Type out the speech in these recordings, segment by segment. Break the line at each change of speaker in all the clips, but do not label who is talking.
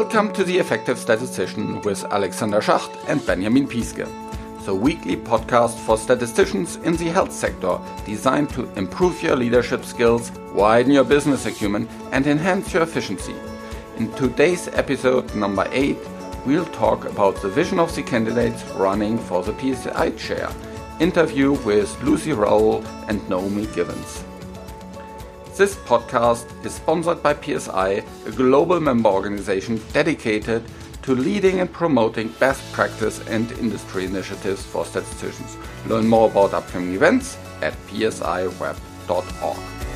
Welcome to The Effective Statistician with Alexander Schacht and Benjamin Piske, the weekly podcast for statisticians in the health sector designed to improve your leadership skills, widen your business acumen, and enhance your efficiency. In today's episode number 8, we'll talk about the vision of the candidates running for the PSI chair. Interview with Lucy Rowell and Naomi Givens. This podcast is sponsored by PSI, a global member organization dedicated to leading and promoting best practice and industry initiatives for statisticians. Learn more about upcoming events at psiweb.org.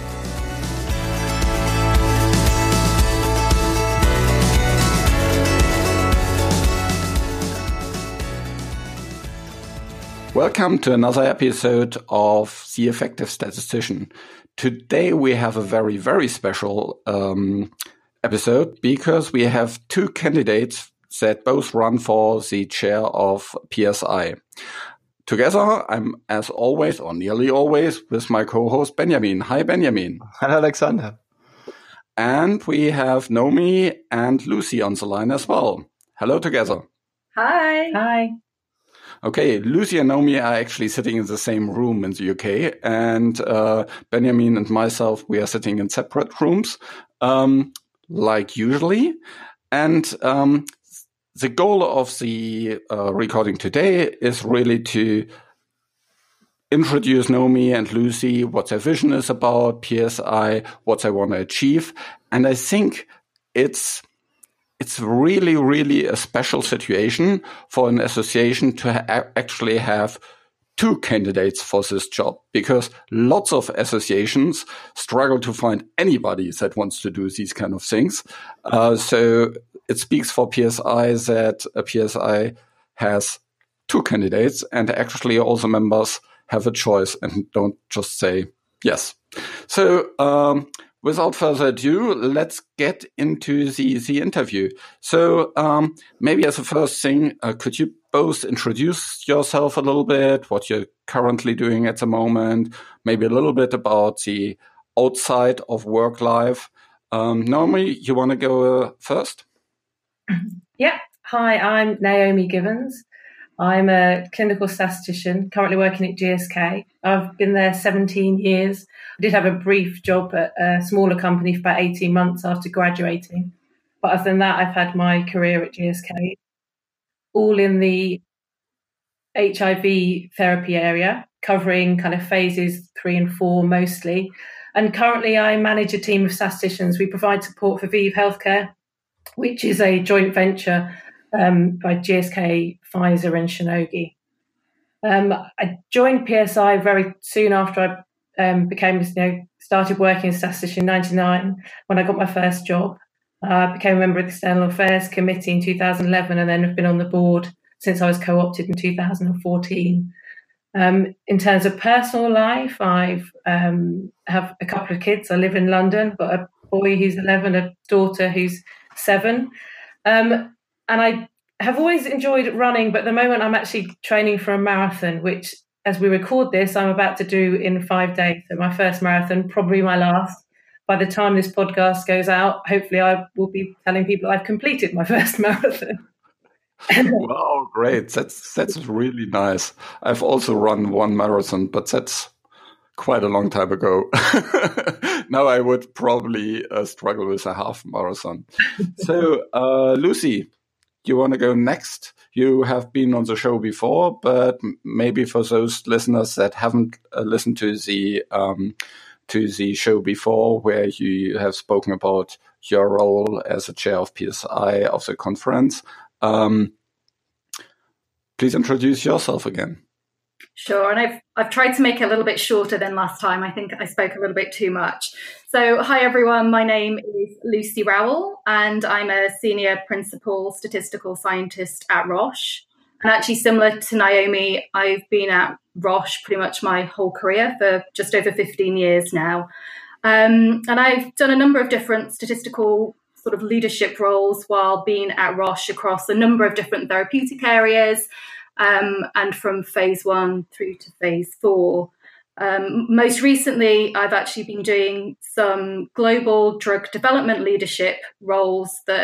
Welcome to another episode of The Effective Statistician. Today we have a very, very special episode because we have two candidates that both run for the chair of PSI. Together, I'm as always, or nearly always, with my co-host Benjamin. Hi, Benjamin.
Hello, Alexander.
And we have Naomi and Lucy on the line as well. Hello together.
Hi.
Hi.
Okay, Lucy and Naomi are actually sitting in the same room in the UK, and Benjamin and myself, we are sitting in separate rooms, like usually. And the goal of the recording today is really to introduce Naomi and Lucy, what their vision is about PSI, what they want to achieve. And I think it's really, really a special situation for an association to actually have two candidates for this job, because lots of associations struggle to find anybody that wants to do these kind of things. So it speaks for PSI that PSI has two candidates, and actually all the members have a choice and don't just say yes. So without further ado, let's get into the interview. So maybe as a first thing, could you both introduce yourself a little bit, what you're currently doing at the moment, maybe a little bit about the outside of work life. Naomi, you want to go first?
Yeah. Hi, I'm Naomi Givens. I'm a clinical statistician, currently working at GSK. I've been there 17 years. I did have a brief job at a smaller company for about 18 months after graduating. But other than that, I've had my career at GSK, all in the HIV therapy area, covering kind of phases 3 and 4 mostly. And currently I manage a team of statisticians. We provide support for ViiV Healthcare, which is a joint venture by GSK, Pfizer and Shionogi. I joined PSI very soon after I started working as a statistician in 1999 when I got my first job. I became a member of the External Affairs Committee in 2011 and then have been on the board since I was co-opted in 2014. In terms of personal life, I have a couple of kids. I live in London, but a boy who's 11, a daughter who's 7. And I have always enjoyed running, but at the moment I'm actually training for a marathon, which, as we record this, I'm about to do in 5 days. So my first marathon, probably my last. By the time this podcast goes out, hopefully I will be telling people I've completed my first marathon.
Wow, great. That's really nice. I've also run one marathon, but that's quite a long time ago. Now I would probably struggle with a half marathon. So, Lucy, you want to go next? You have been on the show before, but maybe for those listeners that haven't listened to the show before, where you have spoken about your role as a chair of PSI of the conference, please introduce yourself again.
Sure, and I've tried to make it a little bit shorter than last time. I think I spoke a little bit too much. So, hi everyone, my name is Lucy Rowell, and I'm a senior principal statistical scientist at Roche. And actually, similar to Naomi, I've been at Roche pretty much my whole career for just over 15 years now. And I've done a number of different statistical sort of leadership roles while being at Roche across a number of different therapeutic areas, and from phase 1 through to phase 4. Most recently, I've actually been doing some global drug development leadership roles that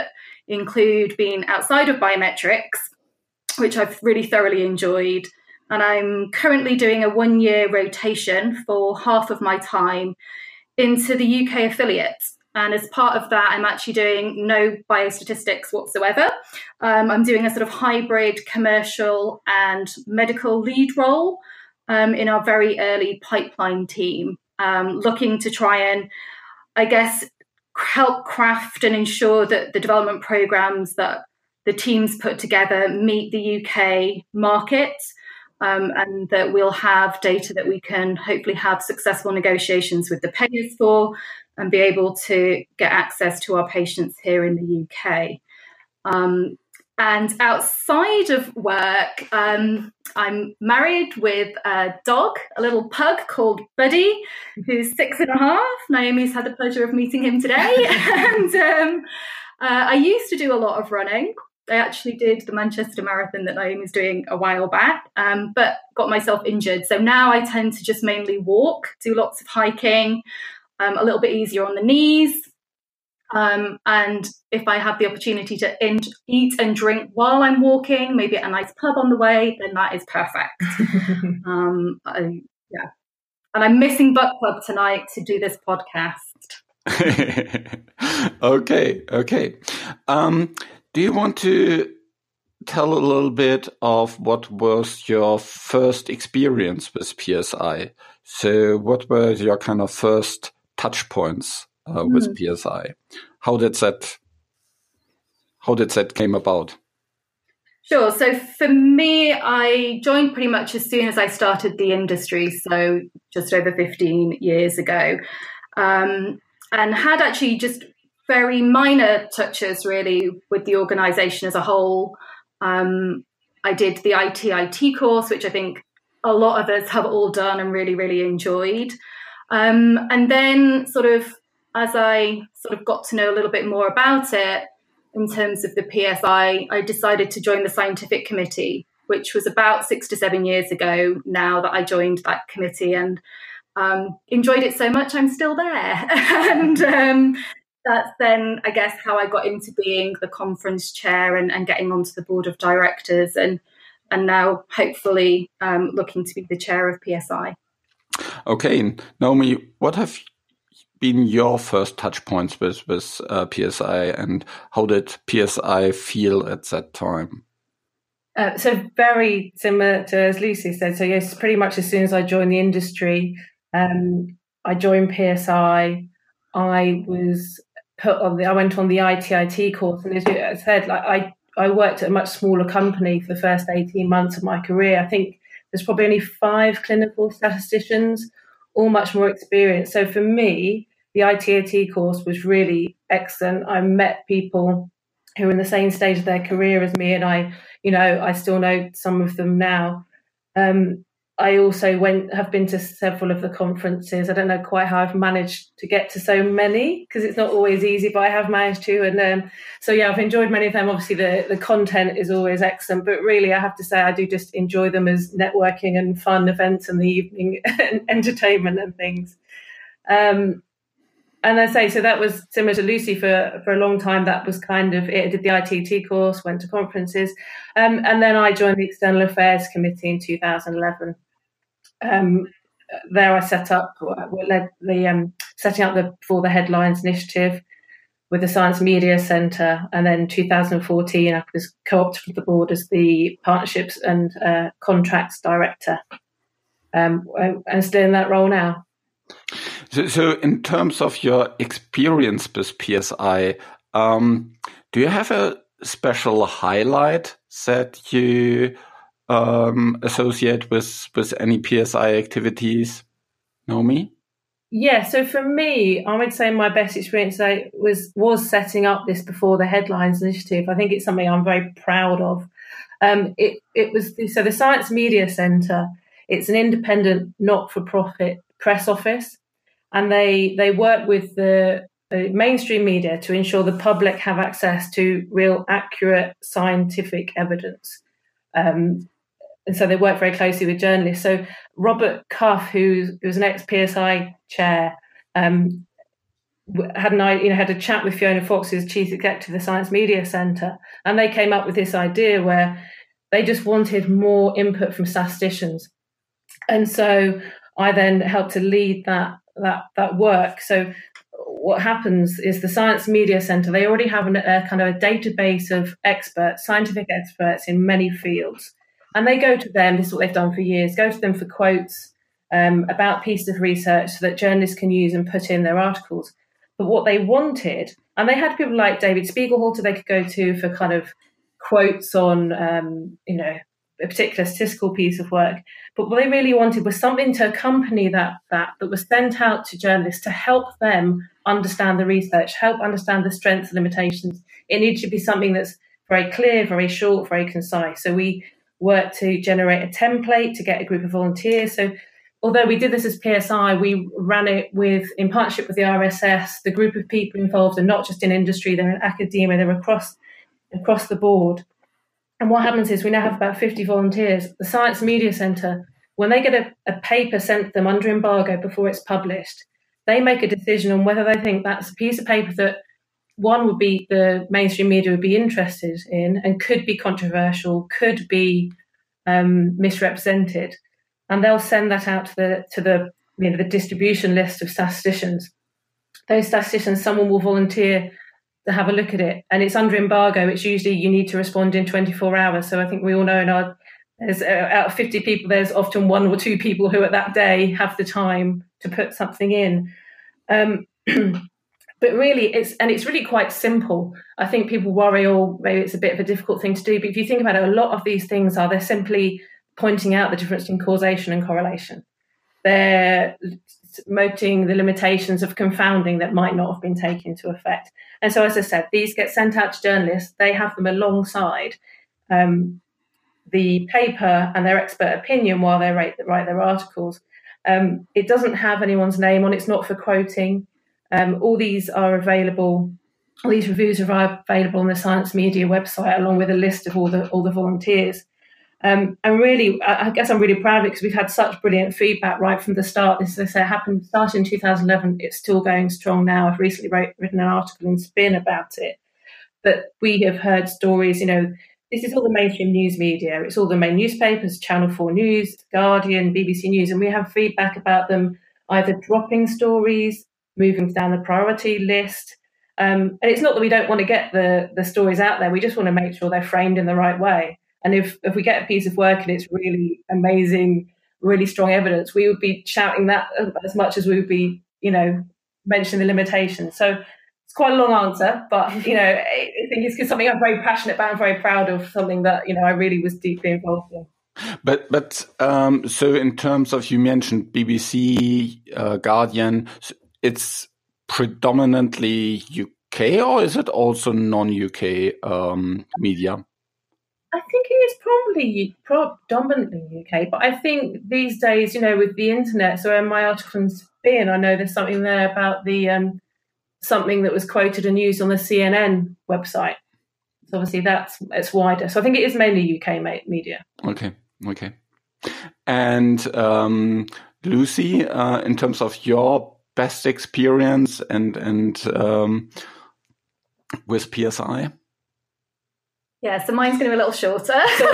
include being outside of biometrics, which I've really thoroughly enjoyed. And I'm currently doing a 1-year rotation for half of my time into the UK affiliates. And as part of that, I'm actually doing no biostatistics whatsoever. I'm doing a sort of hybrid commercial and medical lead role in our very early pipeline team, looking to try and, I guess, help craft and ensure that the development programs that the teams put together meet the UK market, and that we'll have data that we can hopefully have successful negotiations with the payers for and be able to get access to our patients here in the UK. And outside of work, I'm married with a dog, a little pug called Buddy, who's 6.5. Naomi's had the pleasure of meeting him today. And I used to do a lot of running. I actually did the Manchester Marathon that Naomi's doing a while back, but got myself injured. So now I tend to just mainly walk, do lots of hiking, a little bit easier on the knees. And if I have the opportunity to eat and drink while I'm walking, maybe at a nice pub on the way, then that is perfect. Yeah. And I'm missing Butt Club tonight to do this podcast.
Okay. Do you want to tell a little bit of what was your first experience with PSI? So what were your kind of first touch points with PSI? How did that came about?
Sure. So for me, I joined pretty much as soon as I started the industry, so just over 15 years ago, and had actually just very minor touches really with the organisation as a whole. I did the IT course, which I think a lot of us have all done and really, really enjoyed. And then sort of as I sort of got to know a little bit more about it in terms of the PSI, I decided to join the scientific committee, which was about 6 to 7 years ago now that I joined that committee, and enjoyed it so much I'm still there. And that's then, I guess, how I got into being the conference chair and getting onto the board of directors, and now hopefully looking to be the chair of PSI.
Okay, Naomi, what have been your first touch points with PSI, and how did PSI feel at that time?
So very similar to as Lucy said. So yes, pretty much as soon as I joined the industry, I joined PSI. I was I went on the ITIT course, and as I said, like I worked at a much smaller company for the first 18 months of my career. I think there's probably only 5 clinical statisticians, all much more experienced. So for me, the ITIT course was really excellent. I met people who are in the same stage of their career as me, and I still know some of them now. I also have been to several of the conferences. I don't know quite how I've managed to get to so many, because it's not always easy, but I have managed to. And so, yeah, I've enjoyed many of them. Obviously, the content is always excellent, but really, I have to say I do just enjoy them as networking and fun events in the evening and entertainment and things. And I say, so that was similar to Lucy for a long time. That was kind of it. I did the ITT course, went to conferences, and then I joined the External Affairs Committee in 2011. There I set up, led the setting up the For the Headlines initiative with the Science Media Centre, and then 2014 I was co-opted with the board as the Partnerships and Contracts Director, and still in that role now.
So in terms of your experience with PSI, do you have a special highlight that you associate with any PSI activities, Naomi?
Yeah, so for me, I would say my best experience was setting up this Before the Headlines initiative. I think it's something I'm very proud of. It was the Science Media Centre. It's an independent, not-for-profit press office, and they work with the mainstream media to ensure the public have access to real, accurate scientific evidence. And so they work very closely with journalists. So Robert Cuff, who was an ex-PSI chair, had a chat with Fiona Fox, who's chief executive of the Science Media Centre, and they came up with this idea where they just wanted more input from statisticians. And so I then helped to lead that work. So what happens is the Science Media Centre, they already have a kind of a database of experts, scientific experts in many fields. And they go to them, this is what they've done for years, go to them for quotes about pieces of research so that journalists can use and put in their articles. But what they wanted, and they had people like David Spiegelhalter they could go to for kind of quotes on, a particular statistical piece of work. But what they really wanted was something to accompany that was sent out to journalists to help them understand the research, help understand the strengths and limitations. It needed to be something that's very clear, very short, very concise. So we worked to generate a template to get a group of volunteers. So although we did this as PSI, we ran it in partnership with the RSS. The group of people involved are not just in industry, they're in academia, they're across the board. And what happens is we now have about 50 volunteers. The Science Media Centre, when they get a paper sent to them under embargo before it's published, they make a decision on whether they think that's a piece of paper that one would be the mainstream media would be interested in and could be controversial, could be misrepresented. And they'll send that out to the distribution list of statisticians. Those statisticians, someone will volunteer to have a look at it, and it's under embargo. It's usually you need to respond in 24 hours. So I think we all know there's out of 50 people, there's often one or two people who at that day have the time to put something in. But really, it's really quite simple. I think people worry, maybe it's a bit of a difficult thing to do. But if you think about it, a lot of these things they're simply pointing out the difference in causation and correlation. They're noting the limitations of confounding that might not have been taken into effect. And so, as I said, these get sent out to journalists. They have them alongside the paper and their expert opinion while they write their articles. It doesn't have anyone's name on it. It's not for quoting. All these are available. All these reviews are available on the Science Media website, along with a list of all the volunteers. And really, I guess I'm really proud of it because we've had such brilliant feedback right from the start. This, as I say, started in 2011. It's still going strong now. I've recently written an article in Spin about it. But we have heard stories, this is all the mainstream news media. It's all the main newspapers, Channel 4 News, Guardian, BBC News, and we have feedback about them either dropping stories, moving down the priority list. And it's not that we don't want to get the stories out there. We just want to make sure they're framed in the right way. And if we get a piece of work and it's really amazing, really strong evidence, we would be shouting that as much as we would be, mentioning the limitations. So it's quite a long answer, but, I think it's something I'm very passionate about and very proud of, something that, I really was deeply involved in.
But so in terms of, you mentioned BBC, Guardian, it's predominantly UK, or is it also non-UK media?
I think it is probably predominantly UK, but I think these days, with the internet, so in my article in Spin, I know there's something there about the something that was quoted and used on the CNN website. So obviously it's wider. So I think it is mainly UK media.
Okay. And Lucy, in terms of your best experience and with PSI?
Yeah, so mine's going to be a little shorter.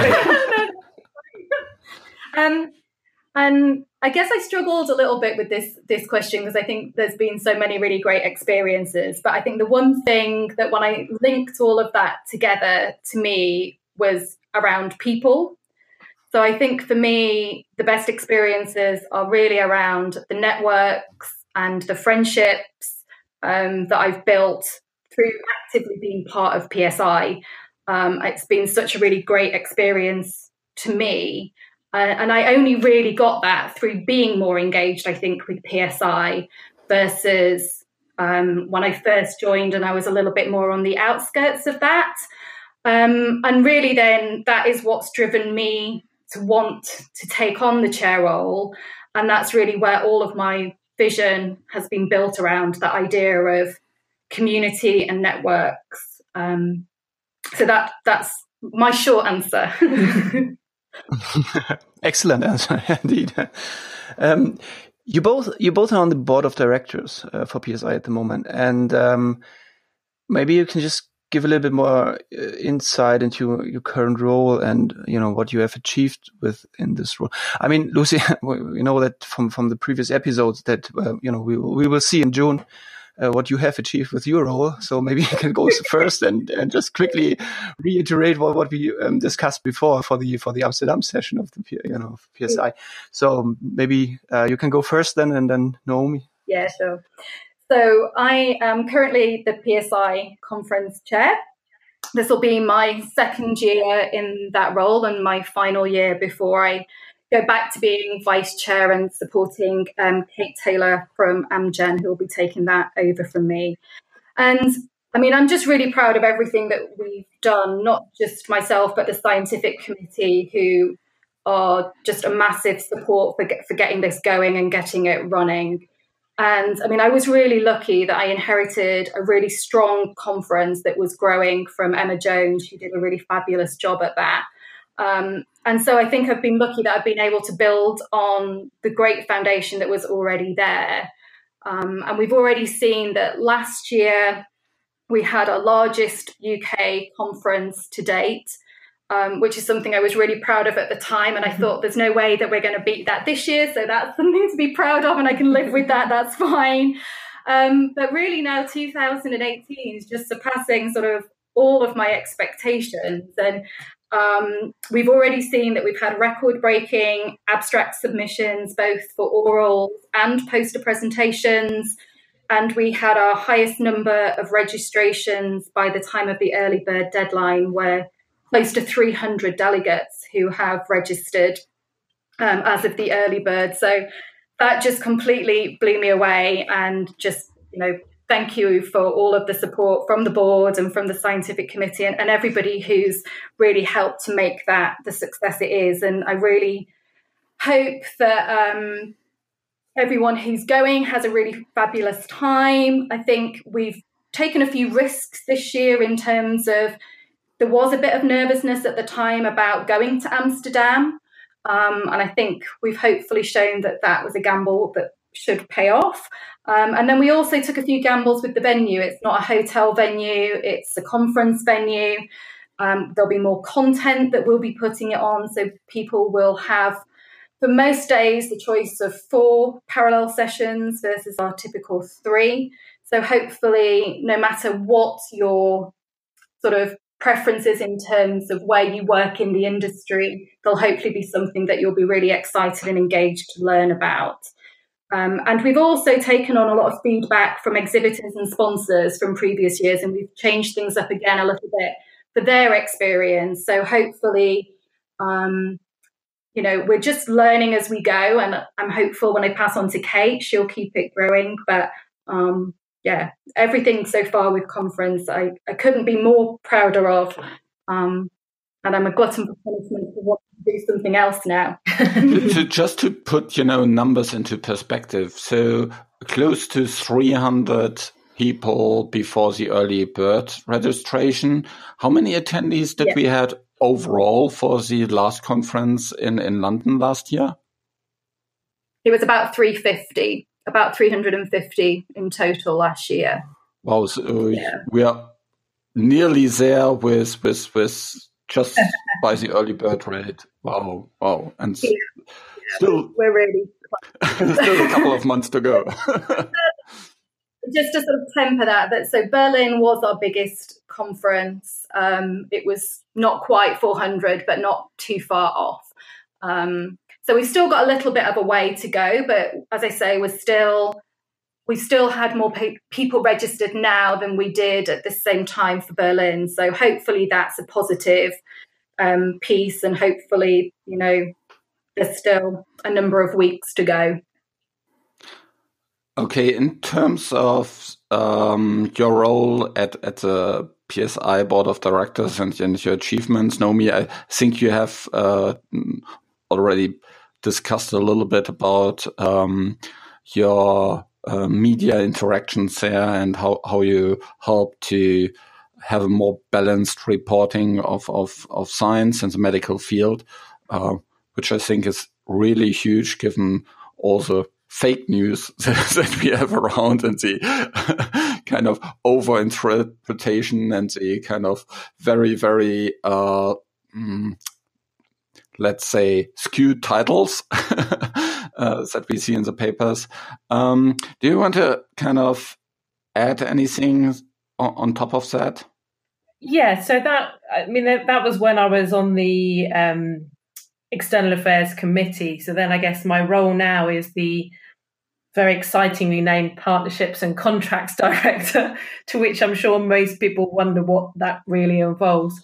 And I guess I struggled a little bit with this question because I think there's been so many really great experiences. But I think the one thing that when I linked all of that together to me was around people. So I think for me, the best experiences are really around the networks and the friendships that I've built through actively being part of PSI. It's been such a really great experience to me. And I only really got that through being more engaged, I think, with PSI versus when I first joined and I was a little bit more on the outskirts of that. And really then that is what's driven me to want to take on the chair role. And that's really where all of my vision has been built around, that idea of community and networks. So that's my short answer.
Excellent answer, indeed.
You both are on the board of directors for PSI at the moment, and maybe you can just give a little bit more insight into your current role and what you have achieved within this role. I mean, Lucy, we know that from the previous episodes that we will see in June what you have achieved with your role. So maybe you can go first and just quickly reiterate what we discussed before for the Amsterdam session of the PSI. So maybe you can go first then, and then Naomi.
Yeah, sure. So I am currently the PSI conference chair. This will be my second year in that role and my final year before I go back to being vice chair and supporting Kate Taylor from Amgen, who will be taking that over from me. And I mean, I'm just really proud of everything that we've done, not just myself, but the scientific committee, who are just a massive support for getting this going and getting it running. And I mean, I was really lucky that I inherited a really strong conference that was growing from Emma Jones, who did a really fabulous job at that. And so I think I've been lucky that I've been able to build on the great foundation that was already there. And we've already seen that last year we had our largest UK conference to date, which is something I was really proud of at the time. And I thought there's no way that we're going to beat that this year. So that's something to be proud of, and I can live with that. That's fine. But really now 2018 is just surpassing sort of all of my expectations. And we've already seen that we've had record-breaking abstract submissions, both for oral and poster presentations. And we had our highest number of registrations by the time of the early bird deadline, where close to 300 delegates who have registered as of the early bird. So that just completely blew me away. And just, thank you for all of the support from the board and from the scientific committee and everybody who's really helped to make that the success it is. And I really hope that everyone who's going has a really fabulous time. I think we've taken a few risks this year in terms of there was a bit of nervousness at the time about going to Amsterdam. And I think we've hopefully shown that that was a gamble that should pay off. And then we also took a few gambles with the venue. It's not a hotel venue, it's a conference venue. There'll be more content that we'll be putting it on. So people will have, for most days, the choice of 4 parallel sessions versus our typical 3. So hopefully, no matter what your sort of preferences in terms of where you work in the industry, there'll hopefully be something that you'll be really excited and engaged to learn about. And we've also taken on a lot of feedback from exhibitors and sponsors from previous years, and we've changed things up again a little bit for their experience. So hopefully, we're just learning as we go, and I'm hopeful when I pass on to Kate, she'll keep it growing. But everything so far with conference, I couldn't be more prouder of. And I'm a glutton for punishment for wanting to do something else now.
Just to put, numbers into perspective. So close to 300 people before the early bird registration. How many attendees did we had overall for the last conference in London last year?
It was about 350. About 350 in total last year.
Wow, so we are nearly there with just by the early bird rate. Wow, and still
we're really
still a couple of months to go.
Just to sort of temper that, so Berlin was our biggest conference. It was not quite 400, but not too far off. So we've still got a little bit of a way to go, but as I say, we still had more people registered now than we did at the same time for Berlin. So hopefully that's a positive piece, and hopefully, there's still a number of weeks to go.
Okay, in terms of your role at the PSI board of directors and your achievements, Naomi, I think you have already discussed a little bit about your media interactions there and how you help to have a more balanced reporting of science in the medical field, which I think is really huge given all the fake news that we have around, and the kind of over-interpretation and the kind of very, very, let's say, skewed titles that we see in the papers. Do you want to kind of add anything on top of that?
Yeah, so that was when I was on the External Affairs Committee. So then I guess my role now is the very excitingly named Partnerships and Contracts Director, to which I'm sure most people wonder what that really involves.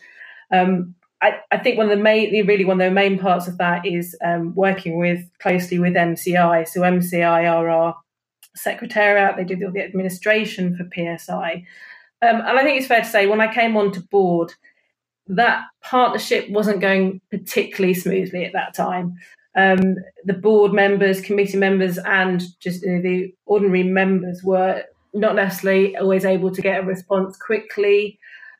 I think one of the main parts of that is working closely with MCI. So MCI are our secretariat; they do all the administration for PSI. And I think it's fair to say when I came onto board, that partnership wasn't going particularly smoothly at that time. The board members, committee members, and just the ordinary members were not necessarily always able to get a response quickly.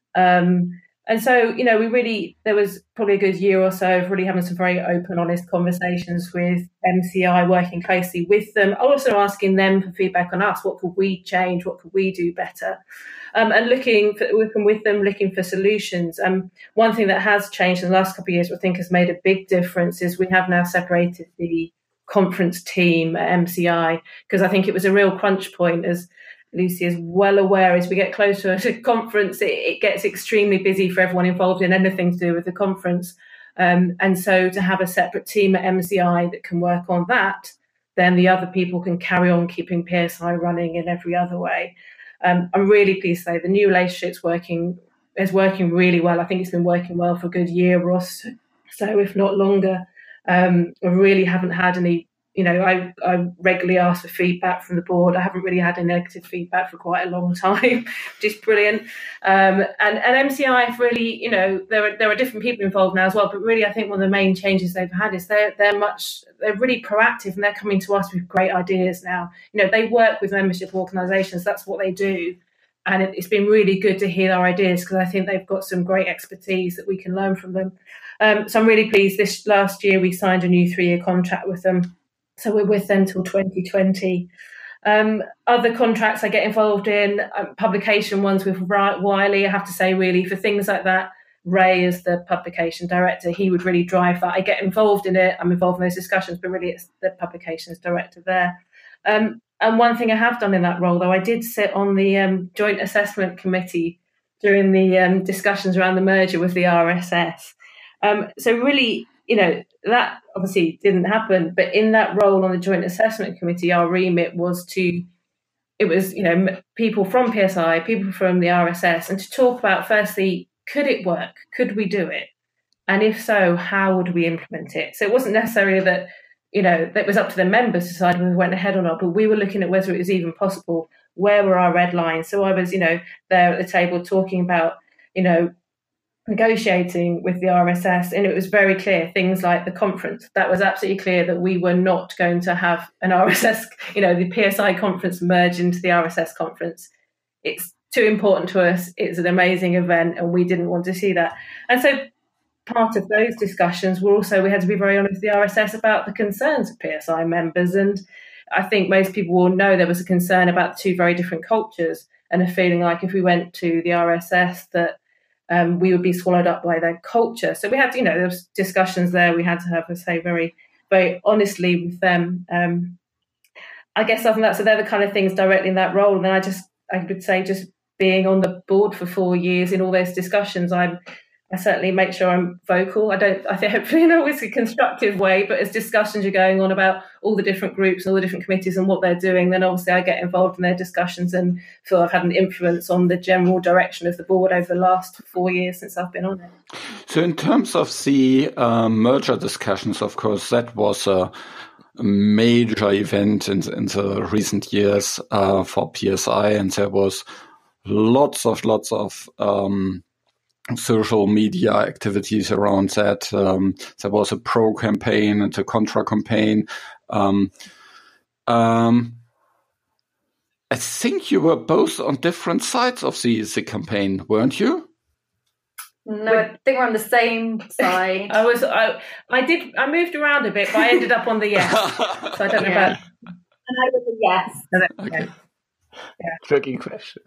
And so, there was probably a good year or so of really having some very open, honest conversations with MCI, working closely with them, also asking them for feedback on us. What could we change? What could we do better? And working with them, looking for solutions. One thing that has changed in the last couple of years, which I think has made a big difference, is we have now separated the conference team at MCI, because I think it was a real crunch point, as Lucy is well aware. As we get closer to conference, it gets extremely busy for everyone involved in anything to do with the conference. And so to have a separate team at MCI that can work on that, then the other people can carry on keeping PSI running in every other way. I'm really pleased to say the new relationship's is working really well. I think it's been working well for a good year or so, if not longer. I really haven't had any, I regularly ask for feedback from the board. I haven't really had any negative feedback for quite a long time, which is brilliant. And MCI have really, there are different people involved now as well, but really I think one of the main changes they've had is they're really proactive, and they're coming to us with great ideas now. They work with membership organisations, that's what they do. And it's been really good to hear their ideas, because I think they've got some great expertise that we can learn from them. So I'm really pleased. This last year we signed a new 3-year contract with them. So we're with them till 2020. Other contracts I get involved in, publication ones with Wiley. I have to say, really, for things like that, Ray is the publication director. He would really drive that. I get involved in it. I'm involved in those discussions, but really it's the publications director there. And one thing I have done in that role, though, I did sit on the Joint Assessment Committee during the discussions around the merger with the RSS. So really, that obviously didn't happen, but in that role on the Joint Assessment Committee, our remit was people from PSI, people from the RSS, and to talk about, firstly, could it work? Could we do it? And if so, how would we implement it? So it wasn't necessarily that, that was up to the members to decide whether we went ahead or not, but we were looking at whether it was even possible. Where were our red lines? So I was, there at the table talking about, negotiating with the RSS, and it was very clear, things like the conference, that was absolutely clear that we were not going to have an RSS, the PSI conference merge into the RSS conference. It's too important to us. It's an amazing event, and we didn't want to see that. And so part of those discussions were also, we had to be very honest with the RSS about the concerns of PSI members. And I think most people will know there was a concern about two very different cultures, and a feeling like if we went to the RSS that we would be swallowed up by their culture. So we had, there was discussions there. We had to have, very, very honestly with them. I guess other than that, so they're the kind of things directly in that role. And then I would say just being on the board for 4 years in all those discussions, I certainly make sure I'm vocal. I think hopefully in always a constructive way, but as discussions are going on about all the different groups and all the different committees and what they're doing, then obviously I get involved in their discussions and feel I've had an influence on the general direction of the board over the last 4 years since I've been on it.
So in terms of the merger discussions, of course, that was a major event in the recent years for PSI, and there was lots of social media activities around that. There was a pro campaign and a contra campaign. I think you were both on different sides of the campaign, weren't you?
No, I think we're on the same side.
I moved around a bit, but I ended up on the yes. So I don't know about.
And I was a yes.
Okay.
Yeah. Tricky question.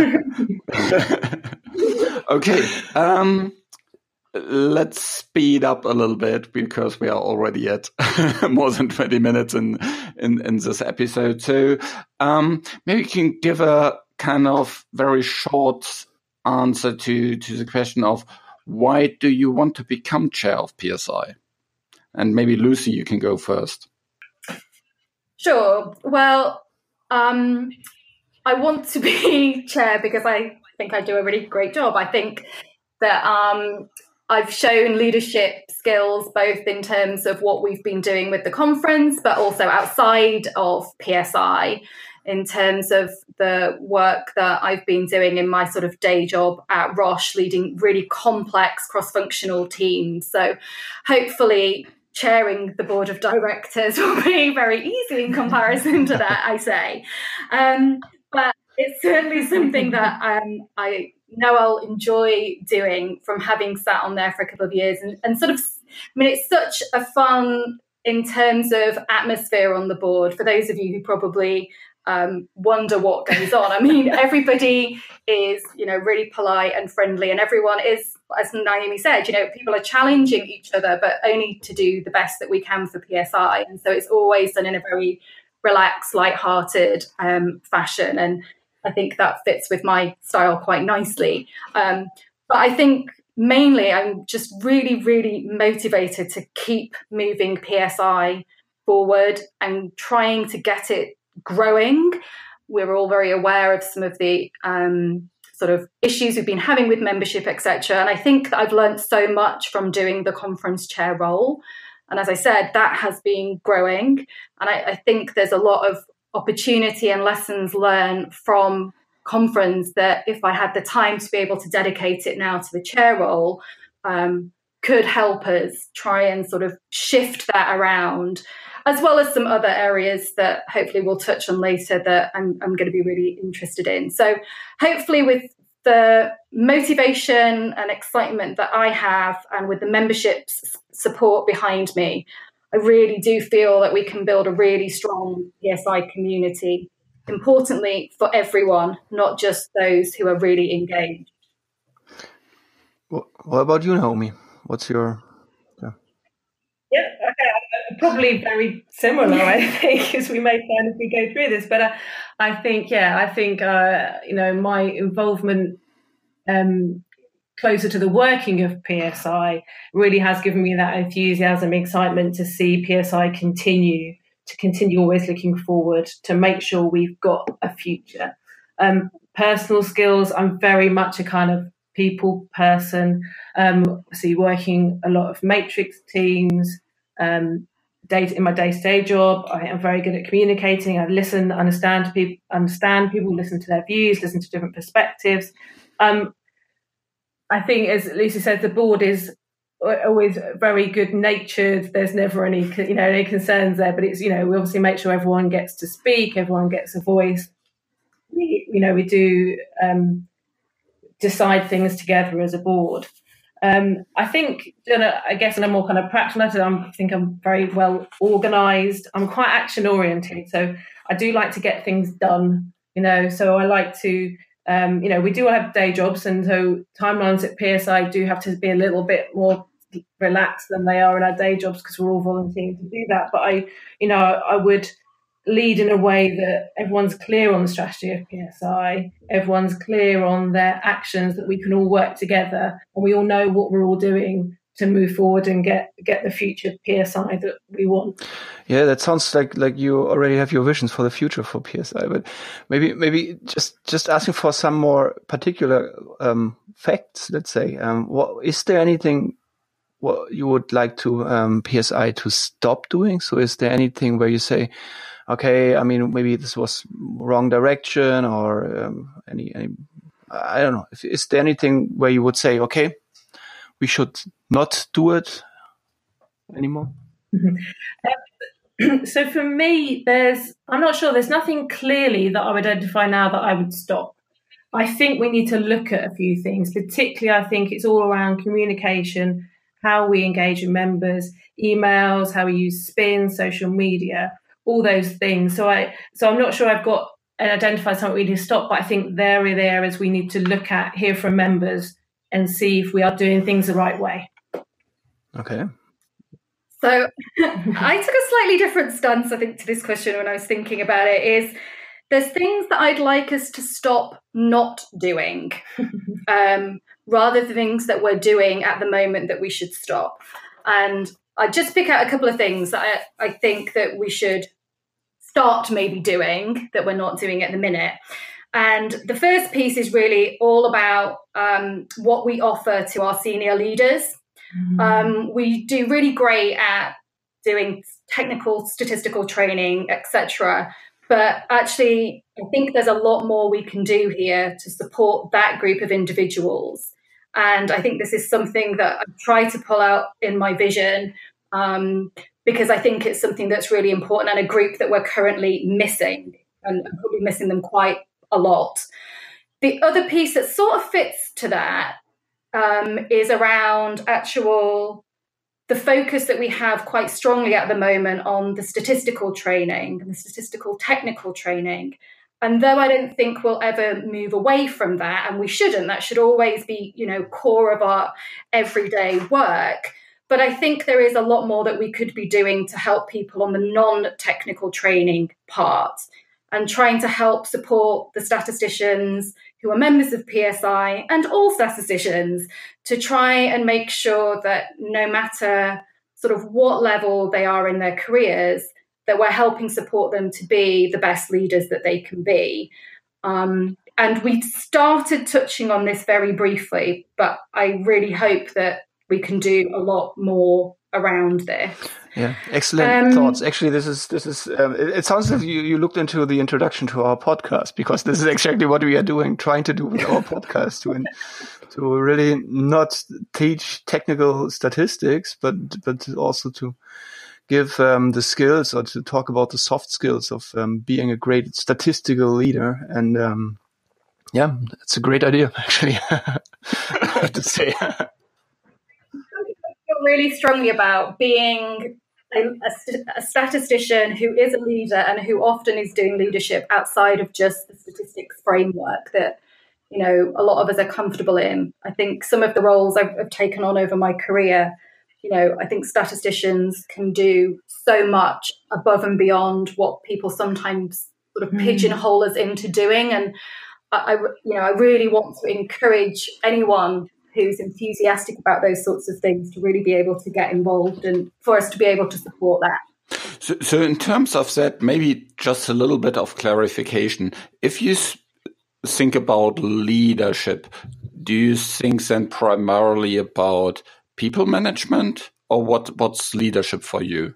Okay. Let's speed up a little bit because we are already at more than 20 minutes in this episode. So maybe you can give a kind of very short answer to the question of why do you want to become chair of PSI? And maybe Lucy, you can go first.
Sure. Well, I want to be chair because I think I do a really great job. I think that I've shown leadership skills both in terms of what we've been doing with the conference, but also outside of PSI in terms of the work that I've been doing in my sort of day job at Roche, leading really complex cross-functional teams. So hopefully chairing the board of directors will be very easy in comparison to that, I say. But it's certainly something that I know I'll enjoy doing from having sat on there for a couple of years and sort of, I mean, it's such a fun in terms of atmosphere on the board. For those of you who probably wonder what goes on, I mean, everybody is, really polite and friendly, and everyone is, as Naomi said, people are challenging each other, but only to do the best that we can for PSI. And so it's always done in a very relaxed, light-hearted fashion. And I think that fits with my style quite nicely. But I think mainly I'm just really, really motivated to keep moving PSI forward and trying to get it growing. We're all very aware of some of the sort of issues we've been having with membership, etc. And I think that I've learned so much from doing the conference chair role. And as I said, that has been growing. And I think there's a lot of opportunity and lessons learned from conference that if I had the time to be able to dedicate it now to the chair role, could help us try and sort of shift that around, as well as some other areas that hopefully we'll touch on later that I'm going to be really interested in. So hopefully with the motivation and excitement that I have and with the membership's support behind me, I really do feel that we can build a really strong PSI community, importantly for everyone, not just those who are really engaged.
What about you, Naomi? What's your...
Yeah, okay. Probably very similar, I think, as we may find as we go through this. But I think my involvement closer to the working of PSI really has given me that enthusiasm, excitement to see PSI continue always looking forward to make sure we've got a future. Personal skills, I'm very much a kind of people person. Working a lot of matrix teams, in my day-to-day job, I am very good at communicating. I listen, understand people, listen to their views, listen to different perspectives. I think, as Lucy said, the board is always very good-natured. There's never any concerns there, but it's, we obviously make sure everyone gets to speak, everyone gets a voice. We do decide things together as a board. I think, I guess in a more kind of practical matter, I think I'm very well organised. I'm quite action-oriented, so I do like to get things done, so I like to, we do have day jobs, and so timelines at PSI do have to be a little bit more relaxed than they are in our day jobs because we're all volunteering to do that. But I would lead in a way that everyone's clear on the strategy of PSI, everyone's clear on their actions, that we can all work together and we all know what we're all doing to move forward and get the future PSI that we want.
Yeah, that sounds like you already have your visions for the future for PSI, but maybe just asking for some more particular facts, let's say. Is there anything what you would like to PSI to stop doing? So is there anything where you say, okay, I mean, maybe this was wrong direction, or any I don't know. Is there anything where you would say, okay, we should not do it anymore?
So for me, I'm not sure, there's nothing clearly that I would identify now that I would stop. I think we need to look at a few things, particularly I think it's all around communication, how we engage with members, emails, how we use spin, social media. all those things. So I'm not sure I've got and identified something we need to stop, but I think there are the areas we need to look at, hear from members, and see if we are doing things the right way.
Okay.
So I took a slightly different stance, I think, to this question when I was thinking about it, is there's things that I'd like us to stop not doing, rather than things that we're doing at the moment that we should stop. And I just pick out a couple of things that I think that we should start maybe doing that we're not doing at the minute. And the first piece is really all about what we offer to our senior leaders. We do really great at doing technical statistical training, etc. But actually, I think there's a lot more we can do here to support that group of individuals. And I think this is something that I try to pull out in my vision, because I think it's something that's really important and a group that we're currently missing, and probably missing them quite a lot. The other piece that sort of fits to that is around the focus that we have quite strongly at the moment on the statistical training and the statistical technical training. And though I don't think we'll ever move away from that, and we shouldn't, that should always be, core of our everyday work. But I think there is a lot more that we could be doing to help people on the non-technical training part, and trying to help support the statisticians who are members of PSI and all statisticians to try and make sure that no matter sort of what level they are in their careers, that we're helping support them to be the best leaders that they can be. And we started touching on this very briefly, but I really hope that we can do a lot more around this.
Yeah, excellent thoughts. Actually, this is. It sounds like you looked into the introduction to our podcast, because this is exactly what we are trying to do with our podcast, to really not teach technical statistics, but also to give the skills, or to talk about the soft skills of being a great statistical leader. And yeah, it's a great idea, actually. I have to say.
I feel really strongly about being a statistician who is a leader and who often is doing leadership outside of just the statistics framework that, a lot of us are comfortable in. I think some of the roles I've taken on over my career, I think statisticians can do so much above and beyond what people sometimes sort of pigeonhole us into doing. And I really want to encourage anyone who's enthusiastic about those sorts of things to really be able to get involved, and for us to be able to support that.
So in terms of that, maybe just a little bit of clarification. If you think about leadership, do you think then primarily about people management, or what's leadership for you?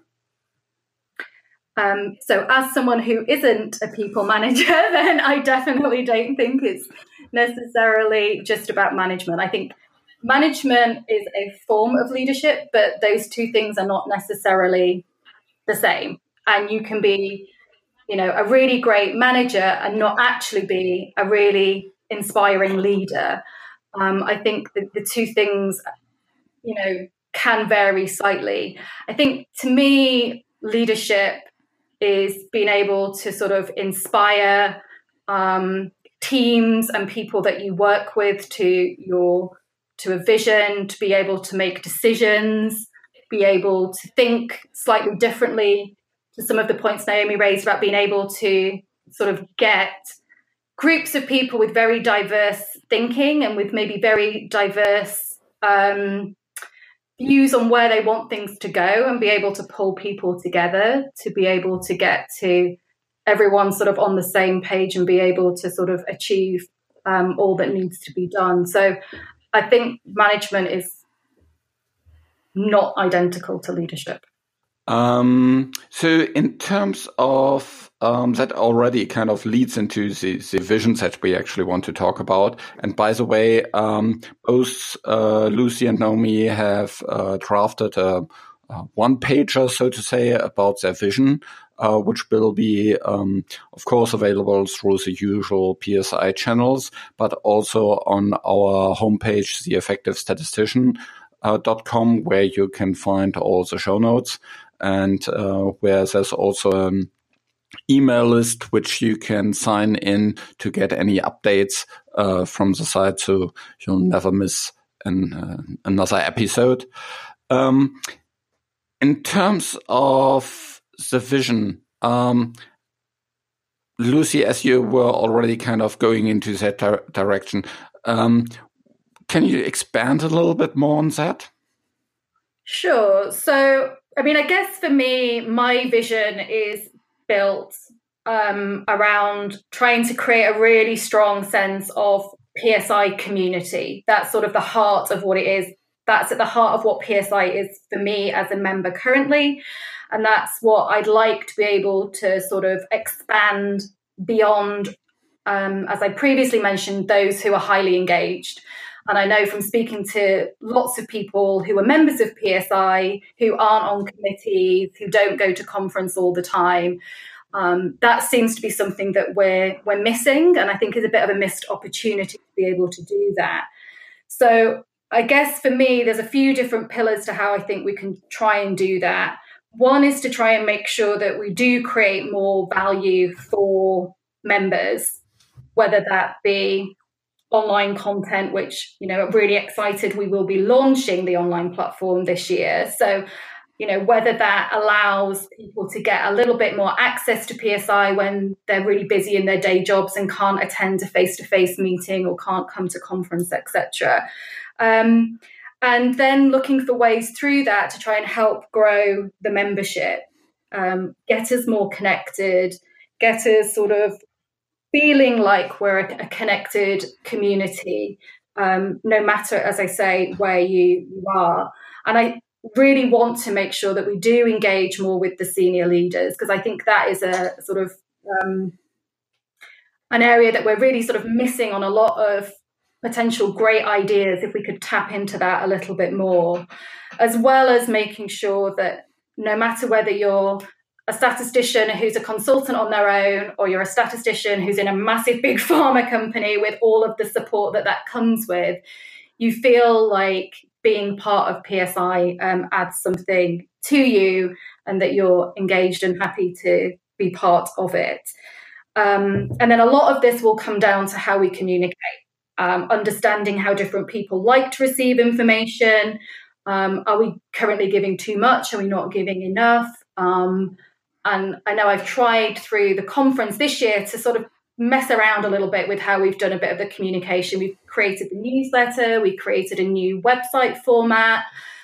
So as someone who isn't a people manager, then I definitely don't think it's necessarily just about management. I think management is a form of leadership, but those two things are not necessarily the same. And you can be, a really great manager and not actually be a really inspiring leader. I think that the two things, can vary slightly. I think, to me, leadership is being able to sort of inspire teams and people that you work with to a vision, to be able to make decisions, be able to think slightly differently, to some of the points Naomi raised about being able to sort of get groups of people with very diverse thinking and with maybe very diverse views on where they want things to go, and be able to pull people together to be able to get to everyone sort of on the same page and be able to sort of achieve all that needs to be done. So I think management is not identical to leadership.
So in terms of that already kind of leads into the visions that we actually want to talk about. And by the way, both Lucy and Naomi have drafted a one-pager, so to say, about their vision, which will be, of course, available through the usual PSI channels, but also on our homepage, theeffectivestatistician.com, where you can find all the show notes, and where there's also email list, which you can sign in to get any updates from the site, so you'll never miss another episode. In terms of the vision, Lucy, as you were already kind of going into that direction, can you expand a little bit more on that?
Sure. So, I mean, I guess for me, my vision is built around trying to create a really strong sense of PSI community. That's sort of the heart of what it is. That's at the heart of what PSI is for me as a member currently. And that's what I'd like to be able to sort of expand beyond, as I previously mentioned, those who are highly engaged. And I know from speaking to lots of people who are members of PSI, who aren't on committees, who don't go to conference all the time, that seems to be something that we're missing, and I think is a bit of a missed opportunity to be able to do that. So I guess for me, there's a few different pillars to how I think we can try and do that. One is to try and make sure that we do create more value for members, whether that be online content, which, I'm really excited we will be launching the online platform this year. So, whether that allows people to get a little bit more access to PSI when they're really busy in their day jobs and can't attend a face-to-face meeting or can't come to conference, etc. And then looking for ways through that to try and help grow the membership, get us more connected, get us sort of feeling like we're a connected community, no matter, as I say, where you are. And I really want to make sure that we do engage more with the senior leaders, because I think that is a sort of an area that we're really sort of missing on a lot of potential great ideas, if we could tap into that a little bit more, as well as making sure that no matter whether you're a statistician who's a consultant on their own, or you're a statistician who's in a massive big pharma company with all of the support that comes with, you feel like being part of PSI adds something to you, and that you're engaged and happy to be part of it. And then a lot of this will come down to how we communicate, understanding how different people like to receive information. Are we currently giving too much? Are we not giving enough? And I know I've tried through the conference this year to sort of mess around a little bit with how we've done a bit of the communication. We've created the newsletter, we created a new website format,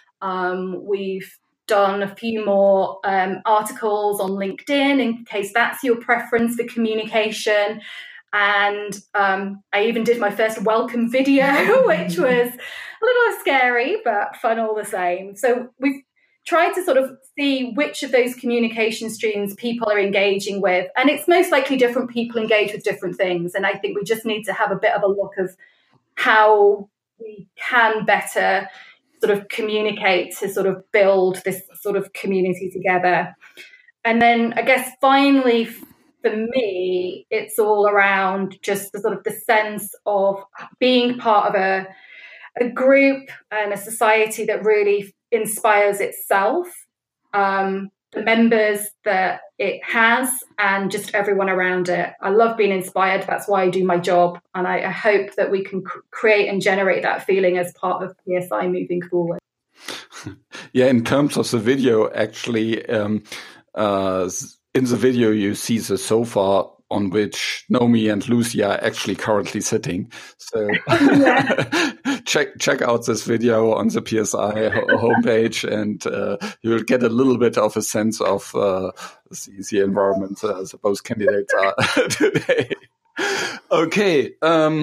we've done a few more articles on LinkedIn in case that's your preference for communication. And I even did my first welcome video, which was a little scary, but fun all the same. So we've tried to sort of see which of those communication streams people are engaging with. And it's most likely different people engage with different things. And I think we just need to have a bit of a look of how we can better sort of communicate to sort of build this sort of community together. And then I guess finally, for me, it's all around just the sort of the sense of being part of a group and a society that really inspires itself, the members that it has, and just everyone around it. I love being inspired. That's why I do my job. And I hope that we can create and generate that feeling as part of PSI moving forward.
Yeah, in terms of the video, actually, in the video, you see the sofa on which Naomi and Lucy are actually currently sitting. So check out this video on the PSI homepage, and you will get a little bit of a sense of the environment both candidates are today. Okay.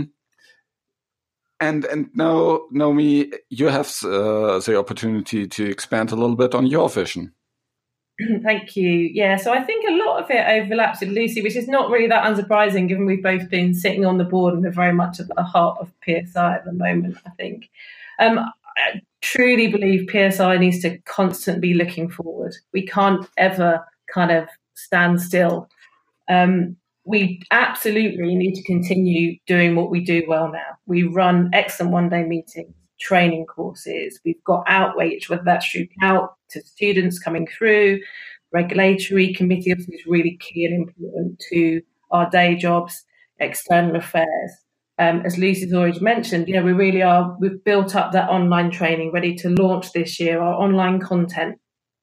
And now, Naomi, you have the opportunity to expand a little bit on your vision.
Thank you. Yeah, so I think a lot of it overlaps with Lucy, which is not really that unsurprising given we've both been sitting on the board and we're very much at the heart of PSI at the moment, I think. I truly believe PSI needs to constantly be looking forward. We can't ever kind of stand still. We absolutely need to continue doing what we do well now. We run excellent one-day meetings, training courses. We've got outreach, whether that's out to students coming through, regulatory committee is really key and important to our day jobs, external affairs. As Lucy's already mentioned, we really are, we've built up that online training ready to launch this year, our online content.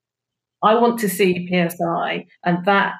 I want to see PSI and that,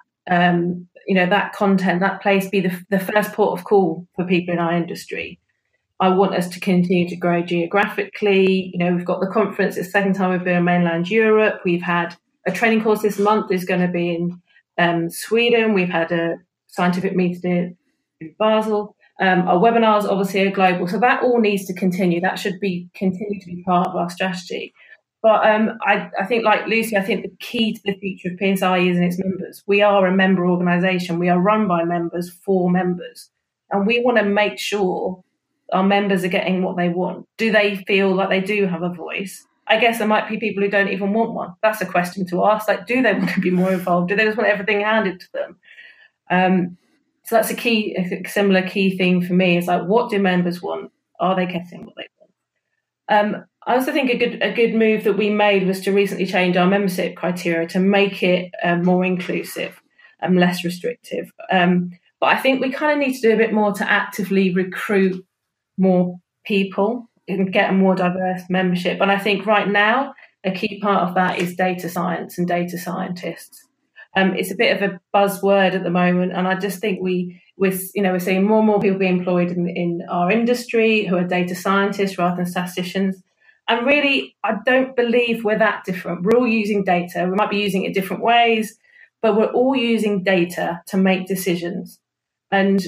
that content, that place be the first port of call for people in our industry. I want us to continue to grow geographically. We've got the conference, it's the second time we've been in mainland Europe. We've had a training course this month is going to be in Sweden. We've had a scientific meeting in Basel. Our webinars obviously are global. So that all needs to continue. That should continue to be part of our strategy. But I think, like Lucy, I think the key to the future of PSI is in its members. We are a member organisation. We are run by members for members. And we want to make sure our members are getting what they want. Do they feel like they do have a voice? I guess there might be people who don't even want one. That's a question to ask. Like, do they want to be more involved? Do they just want everything handed to them? So that's a similar key thing for me is like, what do members want? Are they getting what they want? I also think a good move that we made was to recently change our membership criteria to make it more inclusive and less restrictive. But I think we kind of need to do a bit more to actively recruit more people and get a more diverse membership. And I think right now, a key part of that is data science and data scientists. It's a bit of a buzzword at the moment, and I just think we're seeing more and more people being employed in our industry who are data scientists rather than statisticians. And really, I don't believe we're that different. We're all using data. We might be using it different ways, but we're all using data to make decisions. And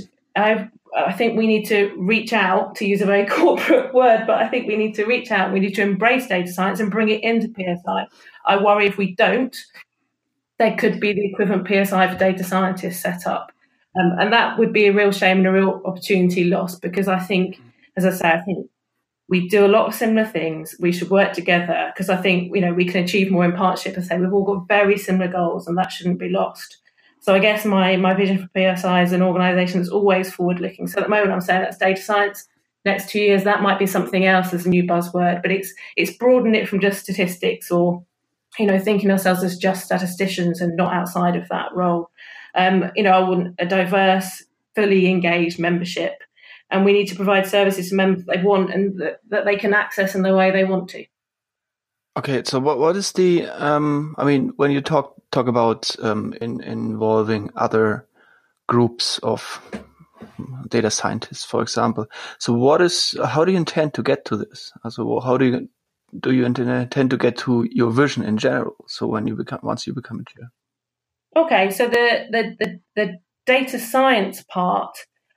I think we need to reach out, to use a very corporate word, but I think we need to reach out. We need to embrace data science and bring it into PSI. I worry if we don't, there could be the equivalent PSI for data scientists set up. And that would be a real shame and a real opportunity lost, because I think, as I say, I think we do a lot of similar things. We should work together, because I think, we can achieve more in partnership. And say we've all got very similar goals, and that shouldn't be lost. So I guess my vision for PSI as an organisation is always forward-looking. So at the moment, I'm saying that's data science. Next 2 years, that might be something else as a new buzzword, but it's broadened it from just statistics or, thinking ourselves as just statisticians and not outside of that role. I want a diverse, fully engaged membership, and we need to provide services to members that they want and that they can access in the way they want to.
Okay, so what is the? When you talk about involving other groups of data scientists, for example. So how do you intend to get to this? So how do you intend to get to your vision in general? So once you become a chair.
Okay, so the data science part,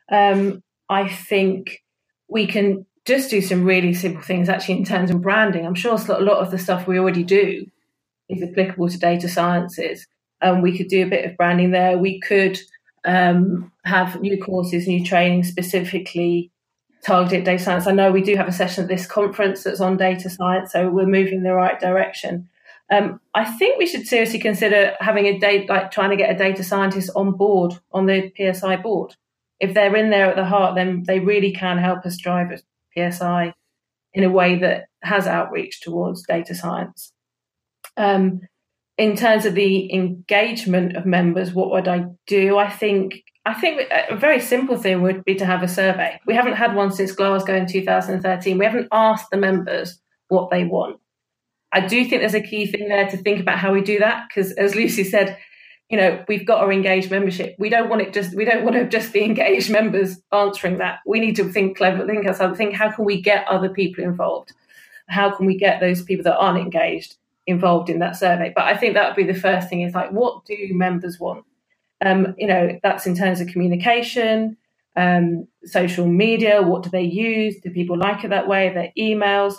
I think we can just do some really simple things actually in terms of branding. I'm sure a lot of the stuff we already do is applicable to data sciences. We could do a bit of branding there. We could have new courses, new training specifically targeted at data science. I know we do have a session at this conference that's on data science, so we're moving in the right direction. I think we should seriously consider having trying to get a data scientist on board on the PSI board. If they're in there at the heart, then they really can help us drive a PSI in a way that has outreach towards data science. In terms of the engagement of members, what would I do? I think a very simple thing would be to have a survey. We haven't had one since Glasgow in 2013. We haven't asked the members what they want. I do think there's a key thing there to think about how we do that, because as Lucy said, we've got our engaged membership. We don't want to just be engaged members answering that. We need to think clever, think how can we get other people involved? How can we get those people that aren't engaged involved in that survey? But I think that would be the first thing, is like, what do members want? That's in terms of communication, social media. What do they use? Do people like it that way? Their emails,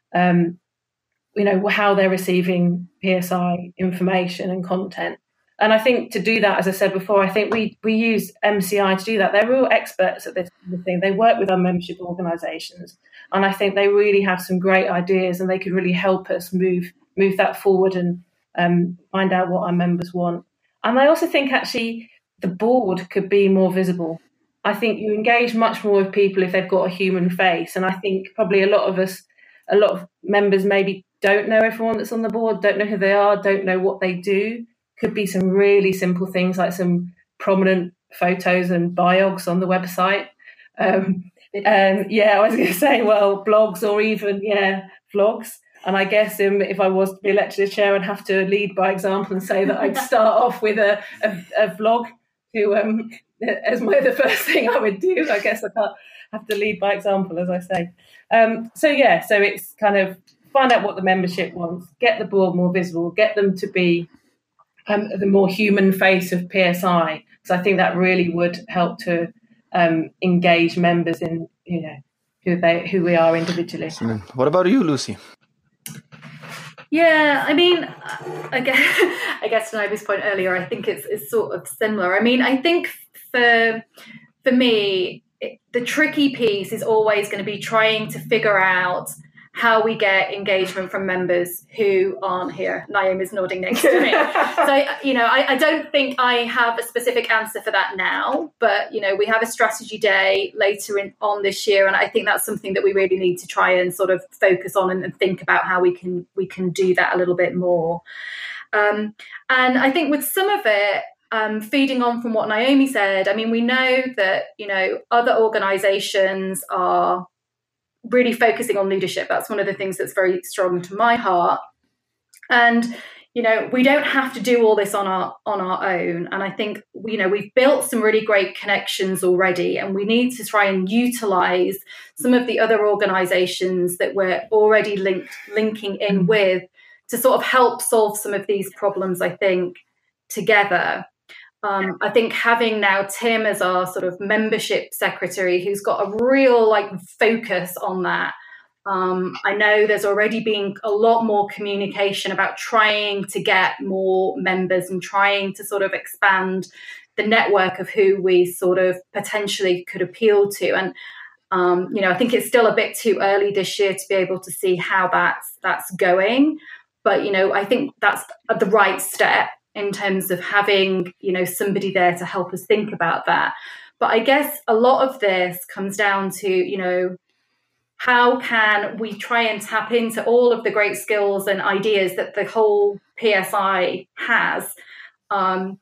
how they're receiving PSI information and content. And I think to do that, as I said before, I think we use MCI to do that. They're real experts at this kind of thing. They work with our membership organisations, and I think they really have some great ideas, and they could really help us move that forward and find out what our members want. And I also think actually the board could be more visible. I think you engage much more with people if they've got a human face. And I think probably a lot of members maybe don't know everyone that's on the board, don't know who they are, don't know what they do, Could be some really simple things like some prominent photos and biogs on the website. I was going to say, well, blogs or even, vlogs. And I guess if I was to be elected as chair, I'd have to lead by example and say that I'd start off with a vlog as the first thing I would do. I guess I can't have to lead by example, as I say. So it's kind of find out what the membership wants, get the board more visible, get them to be the more human face of PSI. So I think that really would help to engage members in, who we are individually.
What about you, Lucy?
Yeah, I mean, I guess to Naomi's point earlier, I think it's sort of similar. I mean, I think for me, the tricky piece is always going to be trying to figure out how we get engagement from members who aren't here. Naomi's nodding next to me. So, I don't think I have a specific answer for that now, but, we have a strategy day later on this year. And I think that's something that we really need to try and sort of focus on and think about how we can do that a little bit more. And I think with some of it, feeding on from what Naomi said, I mean, we know that, other organizations are really focusing on leadership. That's one of the things that's very strong to my heart. And, we don't have to do all this on our own. And I think, we've built some really great connections already, and we need to try and utilize some of the other organizations that we're already linking in with to sort of help solve some of these problems, I think, together. I think having now Tim as our sort of membership secretary, who's got a real focus on that. I know there's already been a lot more communication about trying to get more members and trying to sort of expand the network of who we sort of potentially could appeal to. And, I think it's still a bit too early this year to be able to see how that's going. But, I think that's the right step in terms of having, somebody there to help us think about that. But I guess a lot of this comes down to, how can we try and tap into all of the great skills and ideas that the whole PSI has? I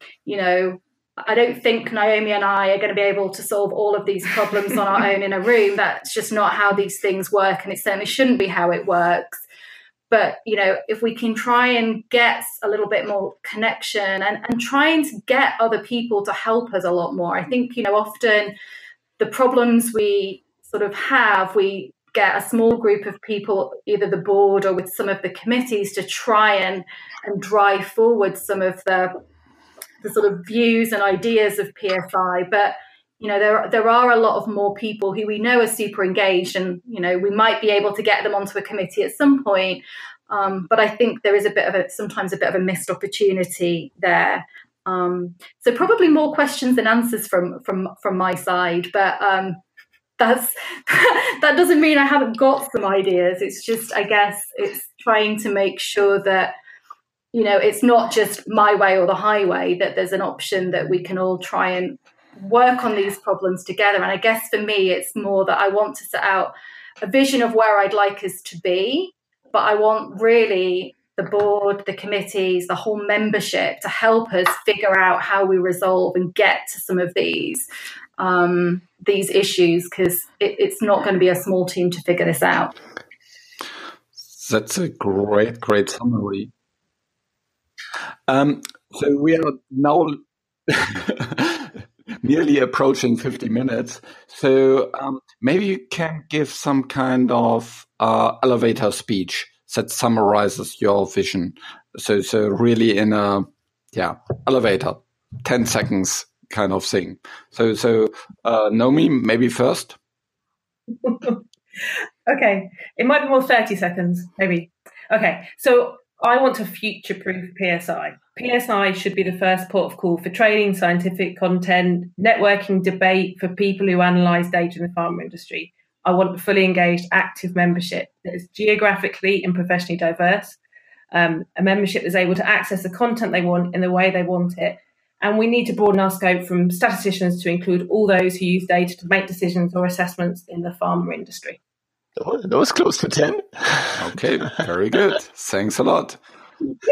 don't think Naomi and I are going to be able to solve all of these problems on our own in a room. That's just not how these things work, and it certainly shouldn't be how it works. But, if we can try and get a little bit more connection and trying to get other people to help us a lot more. I think, often the problems we sort of have, we get a small group of people, either the board or with some of the committees, to try and drive forward some of the sort of views and ideas of PSI. But, there are a lot of more people who we know are super engaged, and, we might be able to get them onto a committee at some point. But I think there is sometimes a bit of a missed opportunity there. So probably more questions than answers from my side. But that doesn't mean I haven't got some ideas. It's just, I guess, it's trying to make sure that, it's not just my way or the highway, that there's an option that we can all try and work on these problems together. And I guess for me, it's more that I want to set out a vision of where I'd like us to be, but I want really the board, the committees, the whole membership to help us figure out how we resolve and get to some of these issues, because it's not going to be a small team to figure this out.
That's a great summary. So we are now nearly approaching 50 minutes. So maybe you can give some kind of elevator speech that summarizes your vision. So really in a elevator, 10 seconds kind of thing. So Naomi, maybe first.
Okay, it might be more 30 seconds, maybe. Okay, so I want to future-proof PSI. PSI should be the first port of call for training, scientific content, networking, debate for people who analyse data in the pharma industry. I want a fully engaged, active membership that is geographically and professionally diverse, a membership that's able to access the content they want in the way they want it. And we need to broaden our scope from statisticians to include all those who use data to make decisions or assessments in the pharma industry.
Oh, that was close to 10.
Okay, very good. Thanks a lot.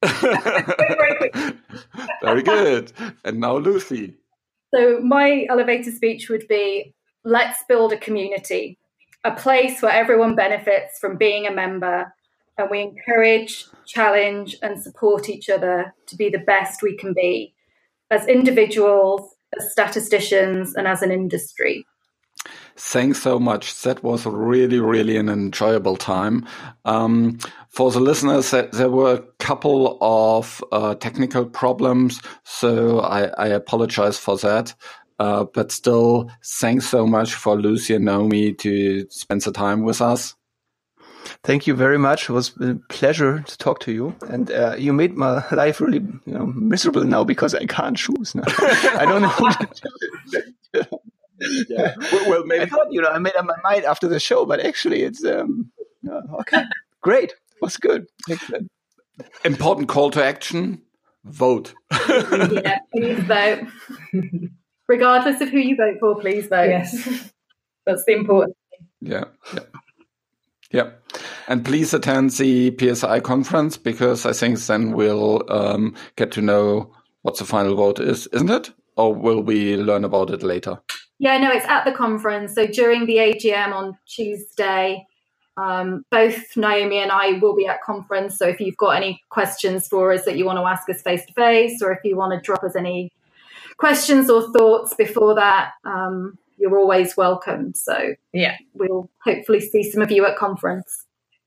Very good. And now Lucy.
So my elevator speech would be, let's build a community, a place where everyone benefits from being a member, and we encourage, challenge, and support each other to be the best we can be as individuals, as statisticians, and as an industry.
Thanks so much. That was really, really an enjoyable time. For the listeners, there were a couple of technical problems, so I apologize for that. But still, thanks so much for Lucy and Naomi to spend the time with us.
Thank you very much. It was a pleasure to talk to you. And you made my life really miserable now because I can't choose now. I don't know. Yeah. Well, maybe I thought, I made up my mind after the show, but actually it's okay. Great. It was good. Excellent.
Important call to action. Vote.
Yeah, please vote. Regardless of who you vote for, please vote.
Yes.
That's the important thing.
Yeah. And please attend the PSI conference, because I think then we'll get to know what the final vote is, isn't it? Or will we learn about it later?
Yeah, no, it's at the conference. So during the AGM on Tuesday, both Naomi and I will be at conference. So if you've got any questions for us that you want to ask us face to face, or if you want to drop us any questions or thoughts before that, you're always welcome. So yeah, we'll hopefully see some of you at conference.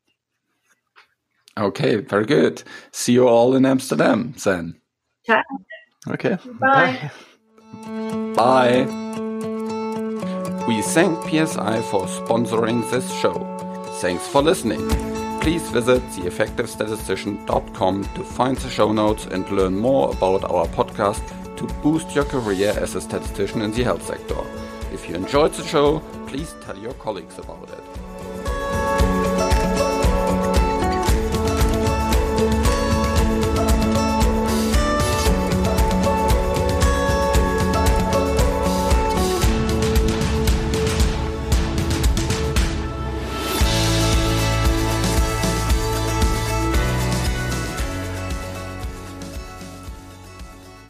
Okay, very good. See you all in Amsterdam then.
Ciao.
Okay.
Bye.
Bye. We thank PSI for sponsoring this show. Thanks for listening. Please visit theeffectivestatistician.com to find the show notes and learn more about our podcast to boost your career as a statistician in the health sector. If you enjoyed the show, please tell your colleagues about it.